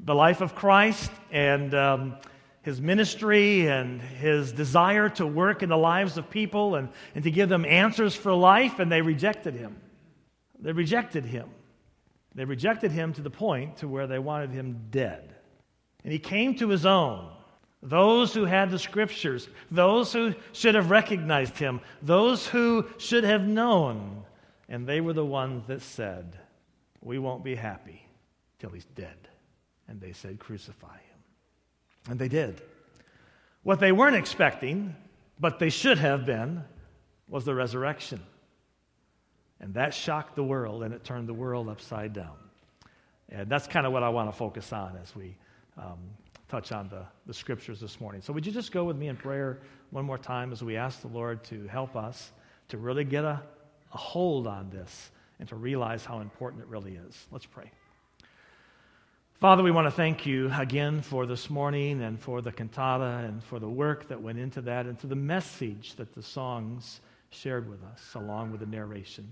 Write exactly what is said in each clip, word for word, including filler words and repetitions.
the life of Christ and um, his ministry and his desire to work in the lives of people and, and to give them answers for life, and they rejected him. They rejected him. They rejected him to the point to where they wanted him dead. And he came to his own, those who had the Scriptures, those who should have recognized him, those who should have known, and they were the ones that said, "We won't be happy till he's dead." And they said, "Crucify him." And they did. What they weren't expecting, but they should have been, was the resurrection. And that shocked the world, and it turned the world upside down. And that's kind of what I want to focus on as we um, touch on the, the Scriptures this morning. So would you just go with me in prayer one more time as we ask the Lord to help us to really get a, a hold on this and to realize how important it really is. Let's pray. Father, we want to thank you again for this morning and for the cantata and for the work that went into that and to the message that the songs shared with us along with the narration.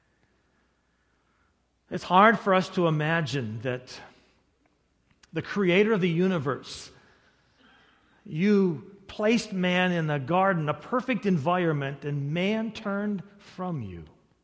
It's hard for us to imagine that the creator of the universe, you placed man in a garden, a perfect environment, and man turned from you.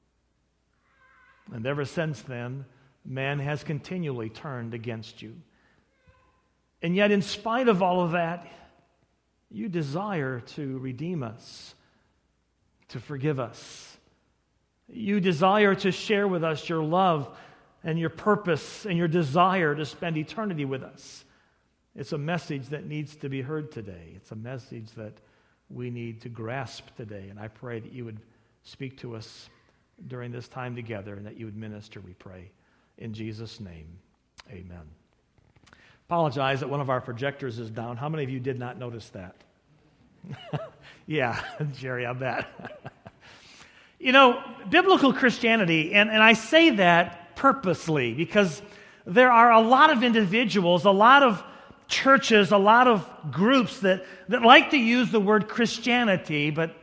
And ever since then, man has continually turned against you. And yet, in spite of all of that, you desire to redeem us, to forgive us. You desire to share with us your love and your purpose and your desire to spend eternity with us. It's a message that needs to be heard today. It's a message that we need to grasp today. And I pray that you would speak to us during this time together and that you would minister, we pray. In Jesus' name, amen. Apologize that one of our projectors is down. How many of you did not notice that? Yeah, Jerry, I bet. You know, biblical Christianity, and, and I say that purposely because there are a lot of individuals, a lot of churches, a lot of groups that, that like to use the word Christianity, but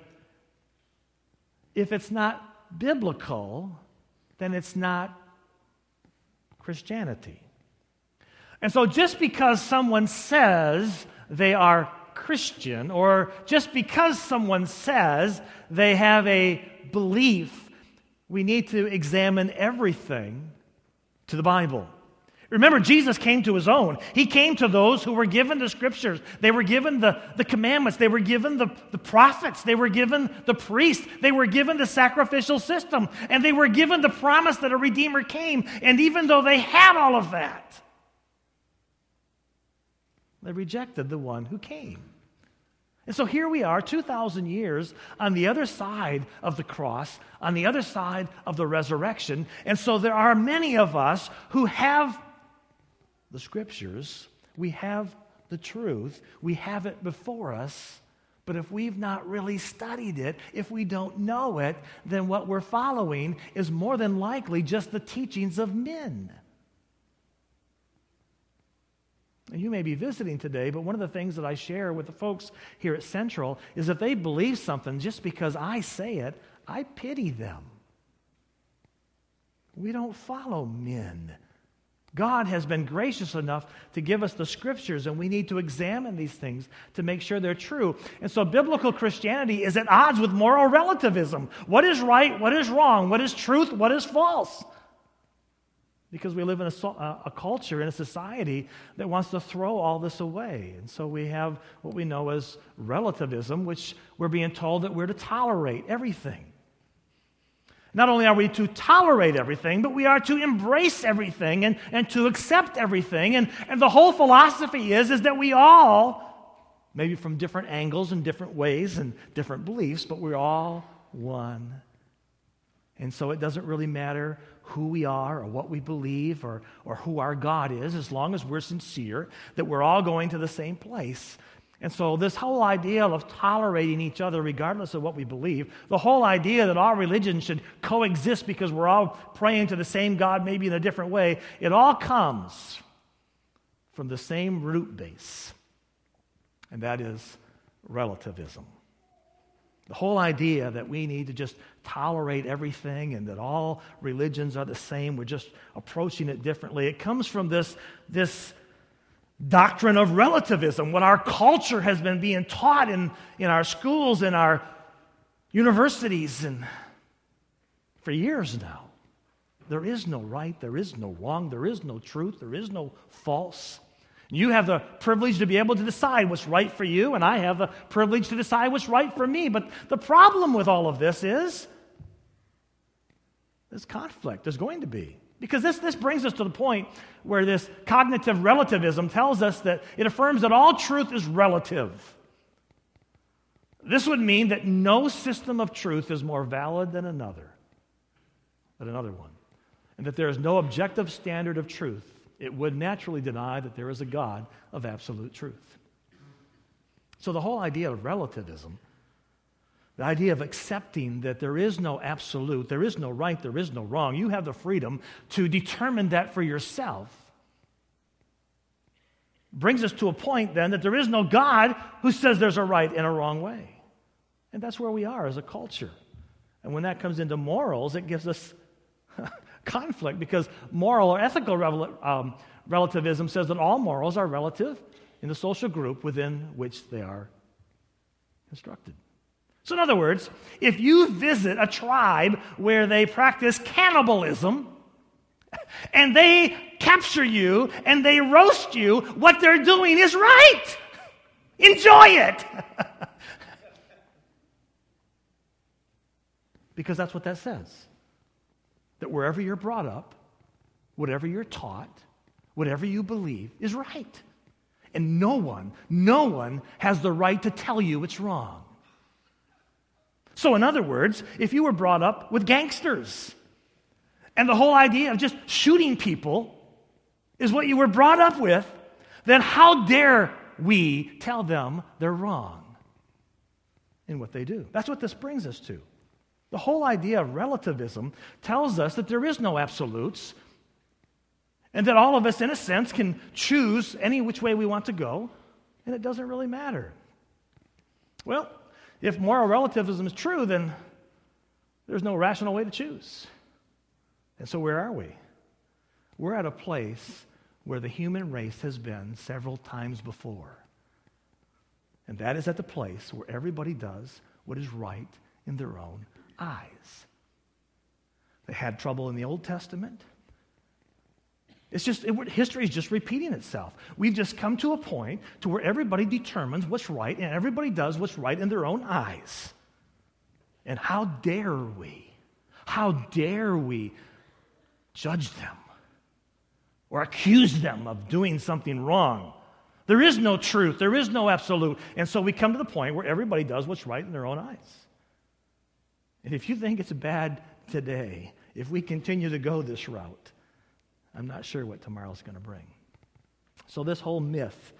if it's not biblical, then it's not Christianity. And so just because someone says they are Christian, or just because someone says they have a belief, we need to examine everything to the Bible. Remember, Jesus came to his own. He came to those who were given the Scriptures. They were given the, the commandments. They were given the, the prophets. They were given the priests. They were given the sacrificial system. And they were given the promise that a Redeemer came. And even though they had all of that, they rejected the one who came. And so here we are, two thousand years on the other side of the cross, on the other side of the resurrection. And so there are many of us who have the Scriptures, we have the truth, we have it before us, but if we've not really studied it, if we don't know it, then what we're following is more than likely just the teachings of men. And you may be visiting today, but one of the things that I share with the folks here at Central is if they believe something just because I say it, I pity them. We don't follow men. God has been gracious enough to give us the Scriptures, and we need to examine these things to make sure they're true. And so biblical Christianity is at odds with moral relativism. What is right? What is wrong? What is truth? What is false? Because we live in a, a culture, in a society that wants to throw all this away. And so we have what we know as relativism, which we're being told that we're to tolerate everything. Not only are we to tolerate everything, but we are to embrace everything and, and to accept everything. And, and the whole philosophy is, is that we all, maybe from different angles and different ways and different beliefs, but we're all one. And so it doesn't really matter who we are or what we believe or, or who our God is, as long as we're sincere, that we're all going to the same place. And so this whole idea of tolerating each other regardless of what we believe, the whole idea that all religions should coexist because we're all praying to the same God, maybe in a different way, it all comes from the same root base, and that is relativism. The whole idea that we need to just tolerate everything and that all religions are the same, we're just approaching it differently, it comes from this, this doctrine of relativism, what our culture has been being taught in, in our schools, in our universities, and for years now. There is no right, there is no wrong, there is no truth, there is no false. You have the privilege to be able to decide what's right for you, and I have the privilege to decide what's right for me. But the problem with all of this is there's conflict. There's going to be. Because this, this brings us to the point where this cognitive relativism tells us that it affirms that all truth is relative. This would mean that no system of truth is more valid than another, than another one. And that there is no objective standard of truth. It would naturally deny that there is a God of absolute truth. So the whole idea of relativism, the idea of accepting that there is no absolute, there is no right, there is no wrong, you have the freedom to determine that for yourself, brings us to a point then that there is no God who says there's a right and a wrong way. And that's where we are as a culture. And when that comes into morals, it gives us conflict, because moral or ethical rel- um, relativism says that all morals are relative in the social group within which they are constructed. So in other words, if you visit a tribe where they practice cannibalism and they capture you and they roast you, what they're doing is right. Enjoy it. Because that's what that says. That wherever you're brought up, whatever you're taught, whatever you believe is right. And no one, no one has the right to tell you it's wrong. So in other words, if you were brought up with gangsters, and the whole idea of just shooting people is what you were brought up with, then how dare we tell them they're wrong in what they do? That's what this brings us to. The whole idea of relativism tells us that there is no absolutes, and that all of us, in a sense, can choose any which way we want to go, and it doesn't really matter. Well, if moral relativism is true, then there's no rational way to choose. And so where are we? We're at a place where the human race has been several times before. And that is at the place where everybody does what is right in their own eyes. They had trouble in the Old Testament. It's just, it, history is just repeating itself. We've just come to a point to where everybody determines what's right and everybody does what's right in their own eyes. And how dare we, how dare we judge them or accuse them of doing something wrong? There is no truth, there is no absolute. And so we come to the point where everybody does what's right in their own eyes. And if you think it's bad today, if we continue to go this route, I'm not sure what tomorrow's going to bring. So this whole myth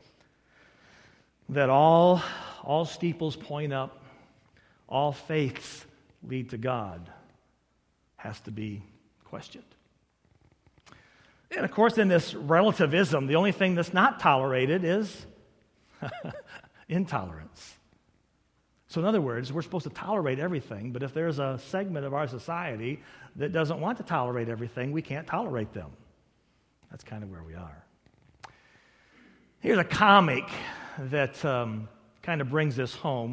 that all, all steeples point up, all faiths lead to God, has to be questioned. And of course, in this relativism, the only thing that's not tolerated is intolerance. So in other words, we're supposed to tolerate everything, but if there's a segment of our society that doesn't want to tolerate everything, we can't tolerate them. That's kind of where we are. Here's a comic that um, kind of brings this home.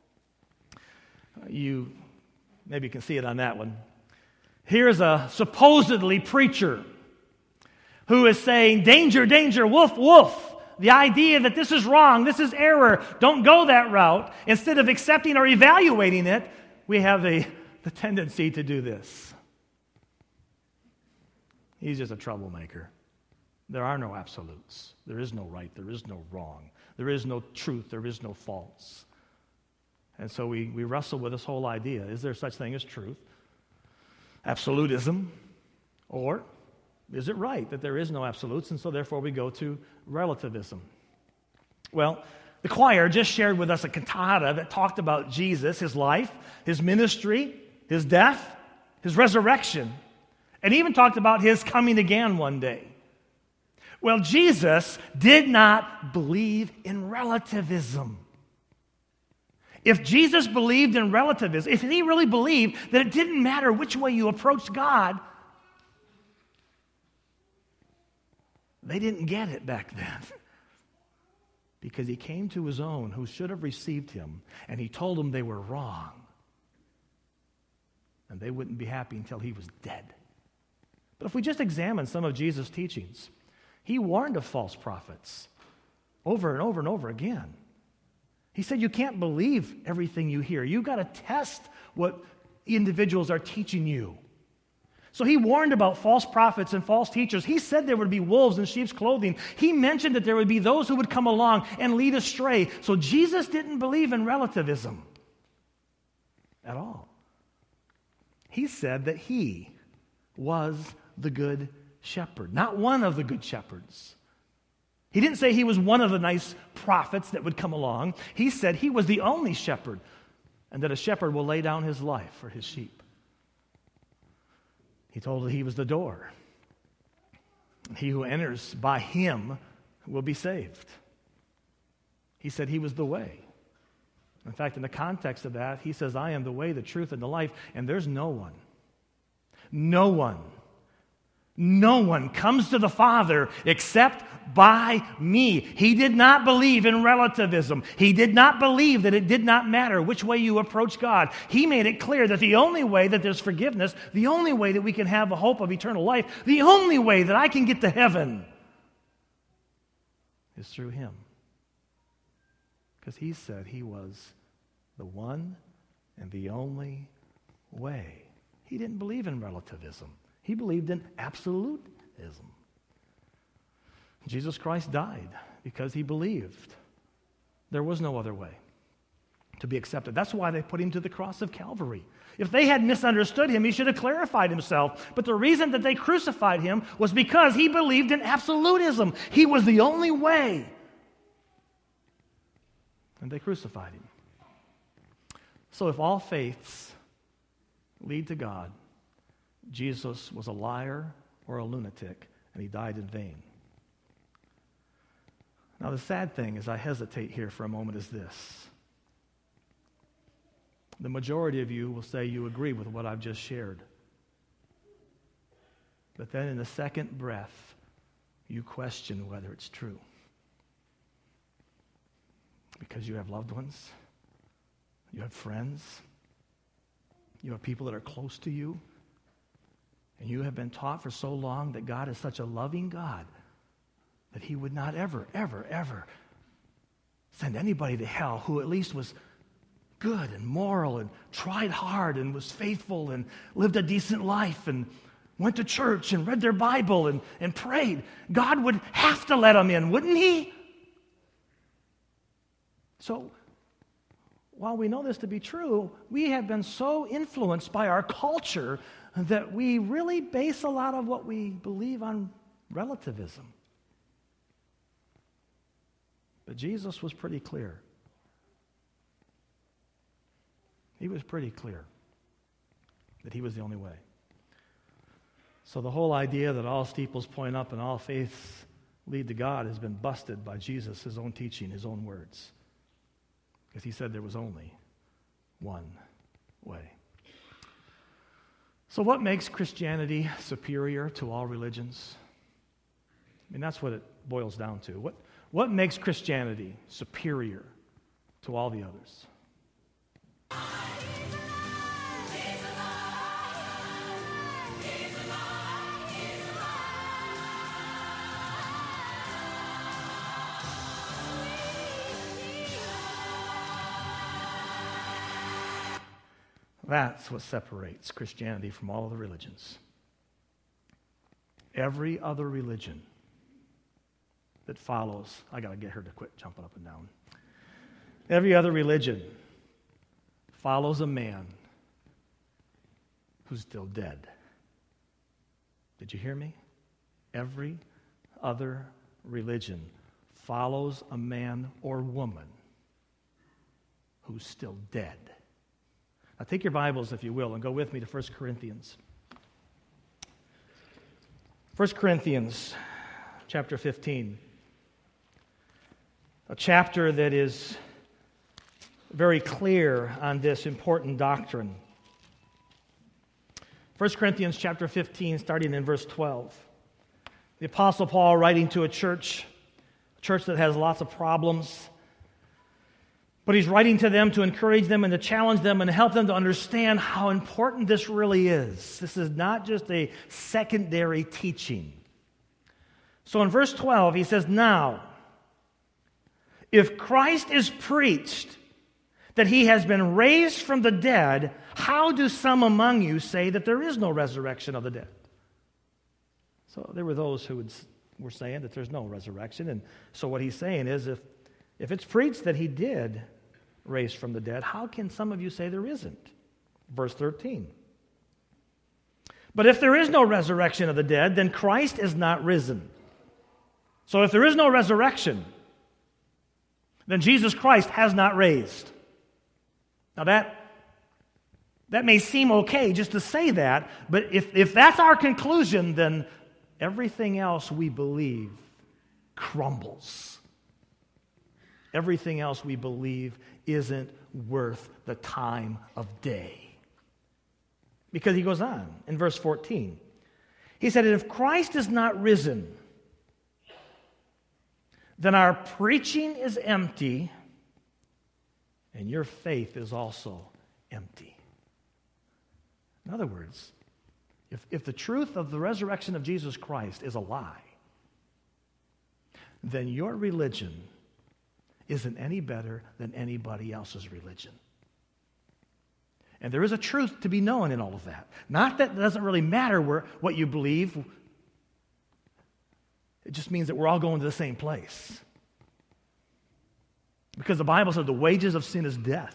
You maybe can see it on that one. Here's a supposedly preacher who is saying, danger, danger, wolf, wolf. The idea that this is wrong, this is error, don't go that route. Instead of accepting or evaluating it, we have a, the tendency to do this. He's just a troublemaker. There are no absolutes. There is no right. There is no wrong. There is no truth. There is no false. And so we, we wrestle with this whole idea. Is there such thing as truth? Absolutism? Or is it right that there is no absolutes, and so therefore we go to relativism? Well, the choir just shared with us a cantata that talked about Jesus, his life, his ministry, his death, his resurrection, and even talked about his coming again one day. Well, Jesus did not believe in relativism. If Jesus believed in relativism, if he really believed that it didn't matter which way you approached God, they didn't get it back then. because he came to his own who should have received him, and he told them they were wrong. And they wouldn't be happy until he was dead. But if we just examine some of Jesus' teachings, he warned of false prophets over and over and over again. He said you can't believe everything you hear. You've got to test what individuals are teaching you. So he warned about false prophets and false teachers. He said there would be wolves in sheep's clothing. He mentioned that there would be those who would come along and lead astray. So Jesus didn't believe in relativism at all. He said that he was the good shepherd, not one of the good shepherds. He didn't say he was one of the nice prophets that would come along. He said he was the only shepherd, and that a shepherd will lay down his life for his sheep. He told that he was the door. He who enters by him will be saved. He said he was the way. In fact, in the context of that, he says, I am the way, the truth, and the life, and there's no one, no one, no one comes to the Father except by me. He did not believe in relativism. He did not believe that it did not matter which way you approach God. He made it clear that the only way that there's forgiveness, the only way that we can have a hope of eternal life, the only way that I can get to heaven is through him. Because he said he was the one and the only way. He didn't believe in relativism. He believed in absolutism. Jesus Christ died because he believed there was no other way to be accepted. That's why they put him to the cross of Calvary. If they had misunderstood him, he should have clarified himself. But the reason that they crucified him was because he believed in absolutism. He was the only way. And they crucified him. So if all faiths lead to God, Jesus was a liar or a lunatic, and he died in vain. Now, the sad thing, as I hesitate here for a moment, is this. The majority of you will say you agree with what I've just shared. But then in the second breath, you question whether it's true. Because you have loved ones, you have friends, you have people that are close to you, and you have been taught for so long that God is such a loving God that he would not ever, ever, ever send anybody to hell who at least was good and moral and tried hard and was faithful and lived a decent life and went to church and read their Bible and, and prayed. God would have to let them in, wouldn't he? So, while we know this to be true, we have been so influenced by our culture that we really base a lot of what we believe on relativism. But Jesus was pretty clear. He was pretty clear that he was the only way. So the whole idea that all steeples point up and all faiths lead to God has been busted by Jesus, his own teaching, his own words. Because he said there was only one way. So what makes Christianity superior to all religions? I mean, that's what it boils down to. What, what makes Christianity superior to all the others? That's what separates Christianity from all the religions. Every other religion that follows, I got to get her to quit jumping up and down. Every other religion follows a man who's still dead. Did you hear me? Every other religion follows a man or woman who's still dead. Now take your Bibles, if you will, and go with me to First Corinthians. First Corinthians chapter fifteen. A chapter that is very clear on this important doctrine. First Corinthians chapter fifteen, starting in verse twelve. The Apostle Paul, writing to a church a church that has lots of problems. But he's writing to them to encourage them and to challenge them and help them to understand how important this really is. This is not just a secondary teaching. So in verse twelve, he says, "Now, if Christ is preached that he has been raised from the dead, how do some among you say that there is no resurrection of the dead?" So there were those who would, were saying that there's no resurrection. And so what he's saying is, if, if it's preached that he did raise from the dead, how can some of you say there isn't? Verse thirteen. "But if there is no resurrection of the dead, then Christ is not risen. So if there is no resurrection, then Jesus Christ has not raised." Now that, that may seem okay just to say that, but if, if that's our conclusion, then everything else we believe crumbles. Everything else we believe isn't worth the time of day. Because he goes on in verse fourteen. He said, "If Christ is not risen, then our preaching is empty, and your faith is also empty." In other words, if, if the truth of the resurrection of Jesus Christ is a lie, then your religion isn't any better than anybody else's religion. And there is a truth to be known in all of that. Not that it doesn't really matter where, what you believe. It just means that we're all going to the same place. Because the Bible says the wages of sin is death.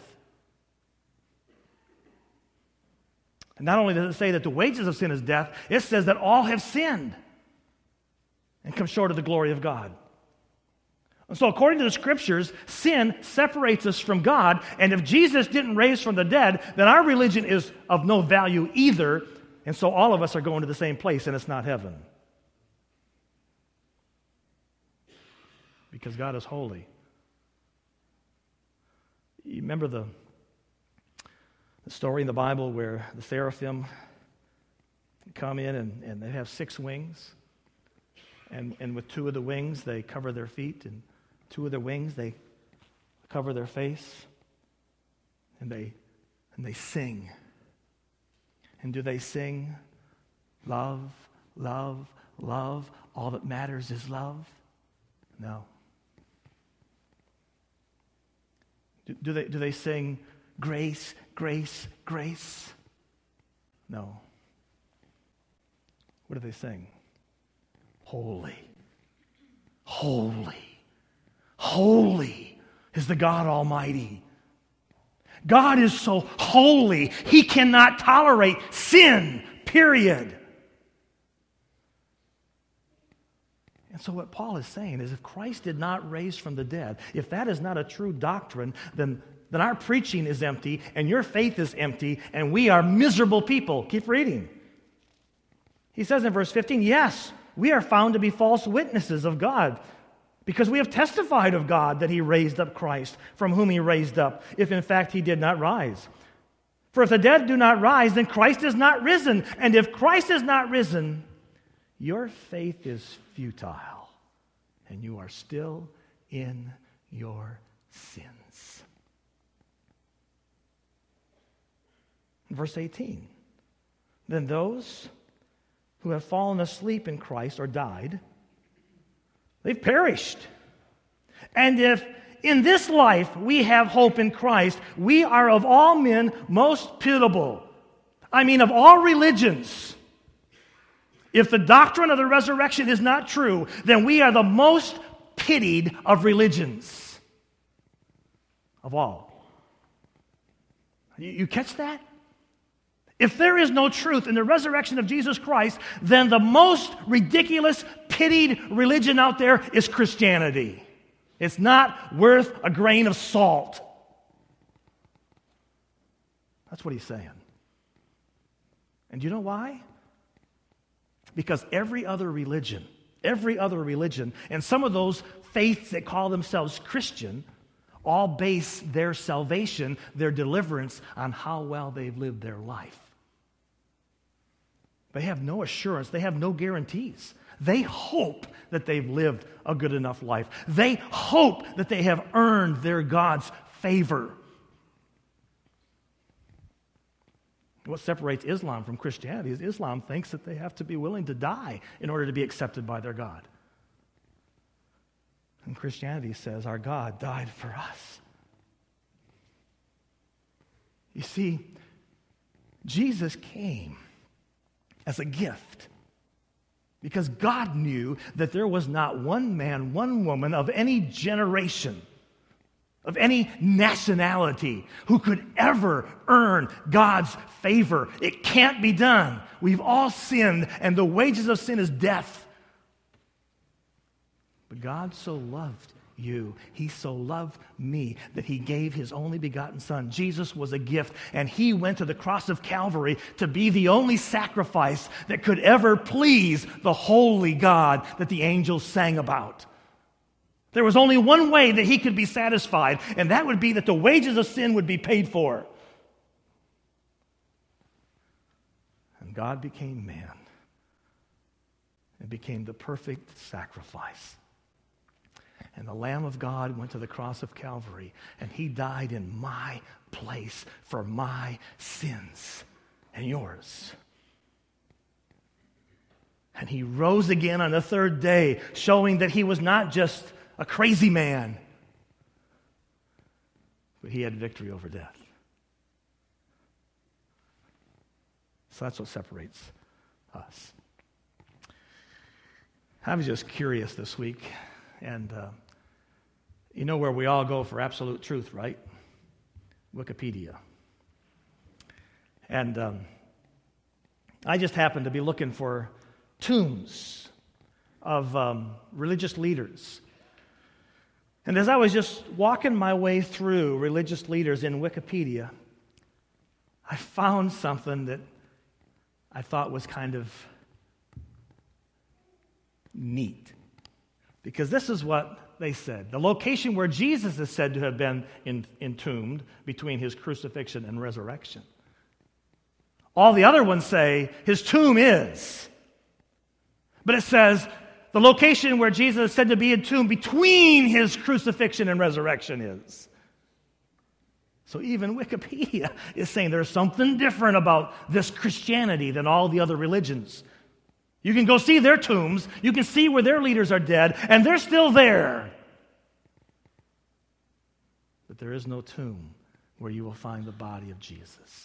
And not only does it say that the wages of sin is death, it says that all have sinned and come short of the glory of God. And so according to the Scriptures, sin separates us from God, and if Jesus didn't raise from the dead, then our religion is of no value either, and so all of us are going to the same place, and it's not heaven. Because God is holy. You remember the, the story in the Bible where the seraphim come in and, and they have six wings, and, and with two of the wings they cover their feet, and two of their wings they cover their face, and they and they sing. And do they sing, "Love, love, love, all that matters is love"? No. Do, do they do they sing, "Grace, grace, grace"? No. What do they sing? Holy, holy, holy is the God Almighty. God is so holy, He cannot tolerate sin, period. And so what Paul is saying is, if Christ did not raise from the dead, if that is not a true doctrine, then, then our preaching is empty, and your faith is empty, and we are miserable people. Keep reading. He says in verse fifteen, "Yes, we are found to be false witnesses of God, because we have testified of God that He raised up Christ, from whom He raised up, if in fact He did not rise. For if the dead do not rise, then Christ is not risen. And if Christ is not risen, your faith is futile, and you are still in your sins." Verse eighteen, "Then those who have fallen asleep in Christ or died, they've perished. And if in this life we have hope in Christ, we are of all men most pitiable." I mean, of all religions, if the doctrine of the resurrection is not true, then we are the most pitied of religions. Of all. You, you catch that? If there is no truth in the resurrection of Jesus Christ, then the most ridiculous, pitied religion out there is Christianity. It's not worth a grain of salt. That's what he's saying. And do you know why? Because every other religion, every other religion, and some of those faiths that call themselves Christian, all base their salvation, their deliverance, on how well they've lived their life. They have no assurance. They have no guarantees They hope that they've lived a good enough life. They hope that they have earned their God's favor. What separates Islam from Christianity is Islam thinks that they have to be willing to die in order to be accepted by their God. And Christianity says our God died for us. You see, Jesus came as a gift because God knew that there was not one man, one woman of any generation, of any nationality who could ever earn God's favor. It can't be done. We've all sinned, and the wages of sin is death. But God so loved you, He so loved me, that He gave His only begotten Son. Jesus was a gift, and He went to the cross of Calvary to be the only sacrifice that could ever please the holy God that the angels sang about. There was only one way that He could be satisfied, and that would be that the wages of sin would be paid for. And God became man and became the perfect sacrifice. And the Lamb of God went to the cross of Calvary, and He died in my place for my sins and yours. And He rose again on the third day, showing that He was not just a crazy man, but He had victory over death. So that's what separates us. I was just curious this week, and uh, you know where we all go for absolute truth, right? Wikipedia. And um, I just happened to be looking for tombs of um, religious leaders. And as I was just walking my way through religious leaders in Wikipedia, I found something that I thought was kind of neat. Because this is what they said. The location where Jesus is said to have been in, entombed between His crucifixion and resurrection. All the other ones say His tomb is. But it says the location where Jesus is said to be entombed between His crucifixion and resurrection is. So even Wikipedia is saying there's something different about this Christianity than all the other religions. You can go see their tombs, you can see where their leaders are dead, and they're still there. But there is no tomb where you will find the body of Jesus,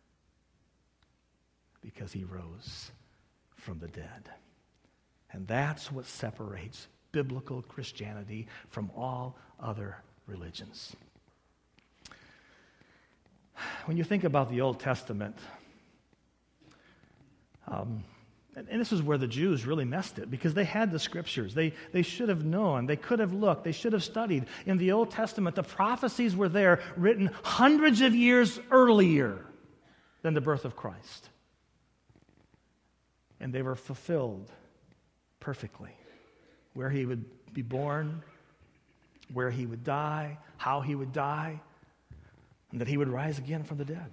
because He rose from the dead. And that's what separates biblical Christianity from all other religions. When you think about the Old Testament, um, and, and this is where the Jews really messed it, because they had the Scriptures. They, they should have known. They could have looked. They should have studied. In the Old Testament, the prophecies were there, written hundreds of years earlier than the birth of Christ. And they were fulfilled perfectly. Where He would be born, where He would die, how He would die, and that He would rise again from the dead.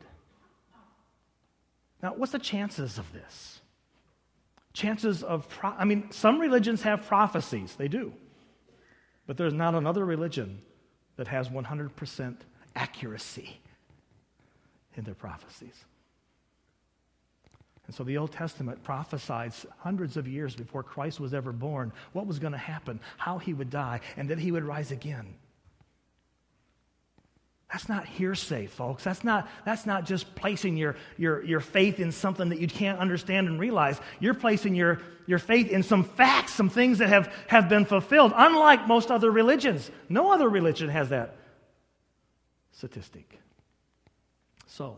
Now, what's the chances of this? Chances of, pro- I mean, some religions have prophecies. They do. But there's not another religion that has one hundred percent accuracy in their prophecies. And so the Old Testament prophesied hundreds of years before Christ was ever born what was going to happen, how He would die, and that He would rise again. That's not hearsay, folks. That's not, that's not just placing your, your, your faith in something that you can't understand and realize. You're placing your, your faith in some facts, some things that have, have been fulfilled, unlike most other religions. No other religion has that statistic. So,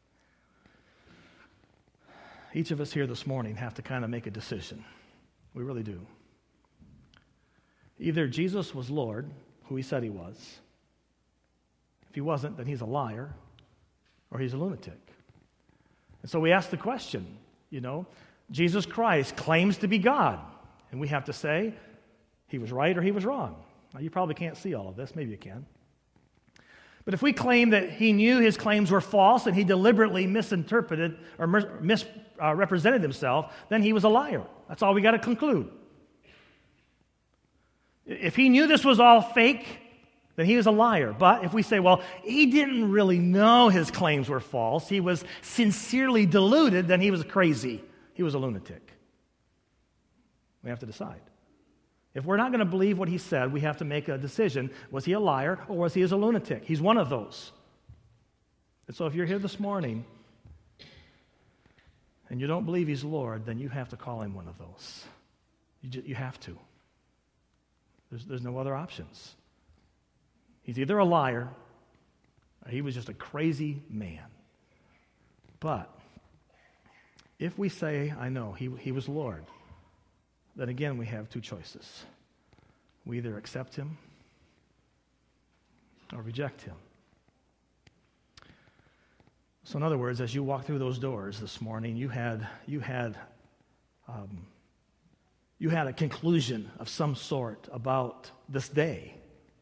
each of us here this morning have to kind of make a decision. We really do. Either Jesus was Lord, who He said He was. If He wasn't, then He's a liar, or He's a lunatic. And so we ask the question, you know, Jesus Christ claims to be God, and we have to say He was right or He was wrong. Now, you probably can't see all of this. Maybe you can. But if we claim that He knew His claims were false and He deliberately misinterpreted or misrepresented uh, Himself, then He was a liar. That's all we got to conclude. If he knew this was all fake, then he was a liar. But if we say, well, he didn't really know his claims were false, he was sincerely deluded, then he was crazy. He was a lunatic. We have to decide. If we're not going to believe what he said, we have to make a decision. Was he a liar or was he a lunatic? He's one of those. And so if you're here this morning and you don't believe he's Lord, then you have to call him one of those. You, just, you have to. There's, there's no other options. He's either a liar or he was just a crazy man. But if we say, I know, he, he was Lord, then again we have two choices. We either accept him or reject him. So in other words, as you walk through those doors this morning, you had you had um, you had a conclusion of some sort about this day,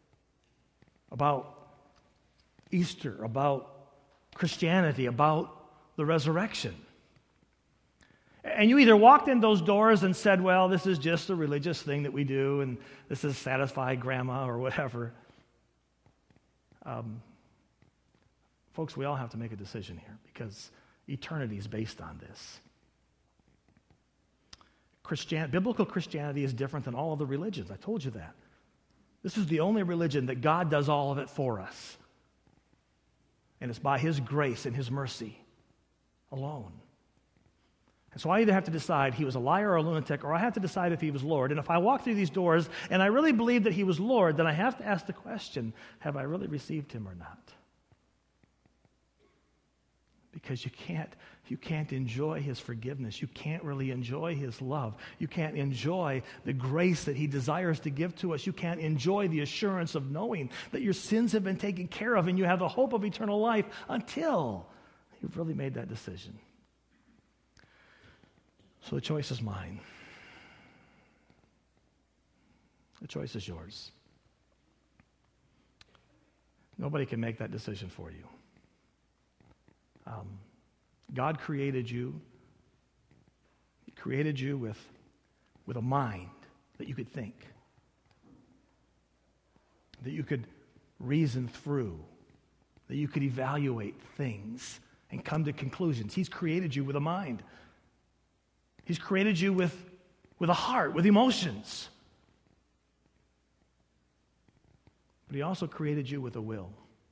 about Easter, about Christianity, about the resurrection. And you either walked in those doors and said, well, this is just a religious thing that we do, and this is satisfy grandma or whatever. Um, folks, we all have to make a decision here because eternity is based on this. Christian, biblical Christianity is different than all other religions. I told you that. This is the only religion that God does all of it for us. And it's by his grace and his mercy alone. And so I either have to decide he was a liar or a lunatic, or I have to decide if he was Lord. And if I walk through these doors and I really believe that he was Lord, then I have to ask the question, have I really received him or not? Because you can't, you can't enjoy his forgiveness. You can't really enjoy his love. You can't enjoy the grace that he desires to give to us. You can't enjoy the assurance of knowing that your sins have been taken care of and you have the hope of eternal life until you've really made that decision. So the choice is mine. The choice is yours. Nobody can make that decision for you. Um, God created you. He created you with, with a mind that you could think, that you could reason through, that you could evaluate things and come to conclusions. He's created you with a mind. He's created you with, with a heart, with emotions. But he also created you with a will.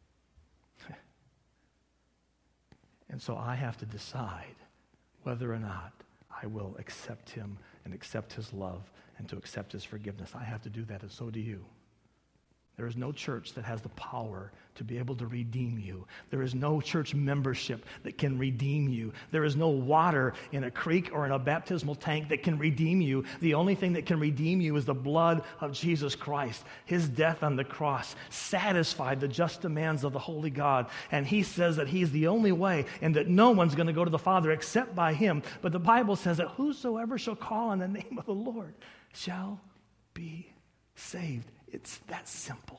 And so I have to decide whether or not I will accept him and accept his love and to accept his forgiveness. I have to do that, and so do you. There is no church that has the power to be able to redeem you. There is no church membership that can redeem you. There is no water in a creek or in a baptismal tank that can redeem you. The only thing that can redeem you is the blood of Jesus Christ. His death on the cross satisfied the just demands of the holy God. And he says that he's the only way and that no one's going to go to the Father except by him. But the Bible says that whosoever shall call on the name of the Lord shall be saved. It's that simple.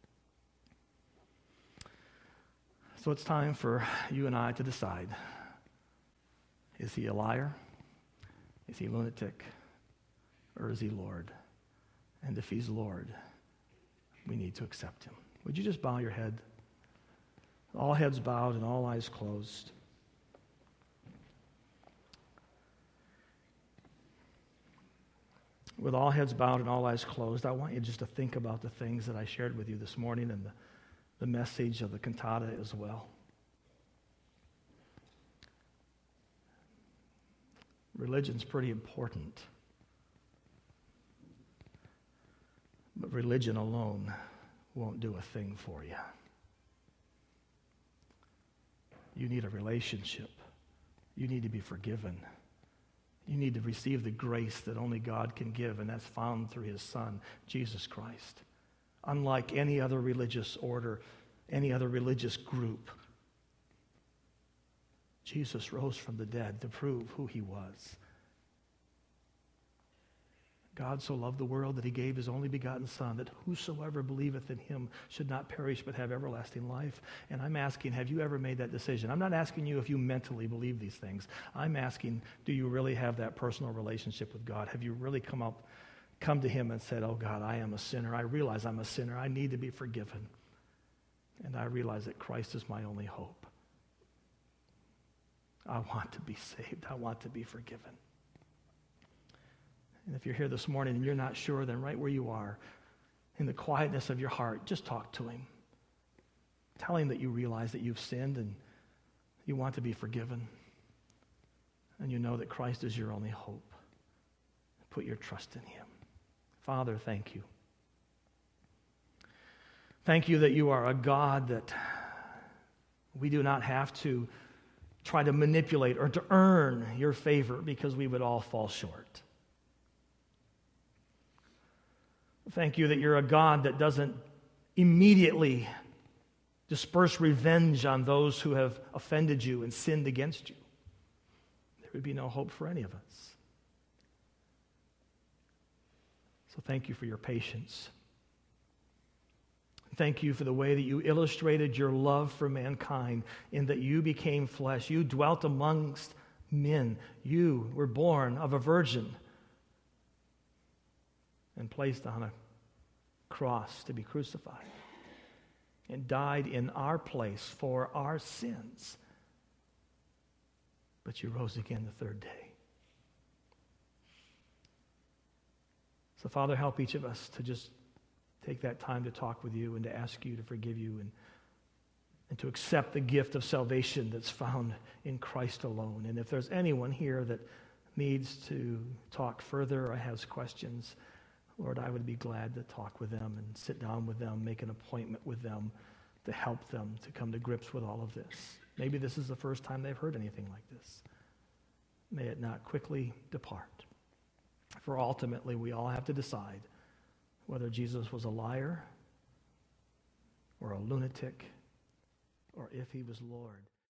So it's time for you and I to decide. Is he a liar? Is he a lunatic? Or is he Lord? And if he's Lord, we need to accept him. Would you just bow your head? All heads bowed and all eyes closed. With all heads bowed and all eyes closed, I want you just to think about the things that I shared with you this morning and the, the message of the cantata as well. Religion's pretty important. But religion alone won't do a thing for you. You need a relationship. You need to be forgiven. You need to receive the grace that only God can give, and that's found through his Son, Jesus Christ. Unlike any other religious order, any other religious group, Jesus rose from the dead to prove who he was. God so loved the world that he gave his only begotten Son, that whosoever believeth in him should not perish but have everlasting life. And I'm asking, have you ever made that decision? I'm not asking you if you mentally believe these things. I'm asking, do you really have that personal relationship with God? Have you really come up come to him and said, oh God, I am a sinner. I realize I'm a sinner. I need to be forgiven. And I realize that Christ is my only hope. I want to be saved. I want to be forgiven. And if you're here this morning and you're not sure, then right where you are, in the quietness of your heart, just talk to him. Tell him that you realize that you've sinned and you want to be forgiven. And you know that Christ is your only hope. Put your trust in him. Father, thank you. Thank you that you are a God that we do not have to try to manipulate or to earn your favor, because we would all fall short. Thank you that you're a God that doesn't immediately disperse revenge on those who have offended you and sinned against you. There would be no hope for any of us. So thank you for your patience. Thank you for the way that you illustrated your love for mankind in that you became flesh. You dwelt amongst men. You were born of a virgin and placed on a cross to be crucified and died in our place for our sins. But you rose again the third day. So, Father, help each of us to just take that time to talk with you and to ask you to forgive you and, and to accept the gift of salvation that's found in Christ alone. And if there's anyone here that needs to talk further or has questions, Lord, I would be glad to talk with them and sit down with them, make an appointment with them to help them to come to grips with all of this. Maybe this is the first time they've heard anything like this. May it not quickly depart. For ultimately, we all have to decide whether Jesus was a liar or a lunatic or if he was Lord.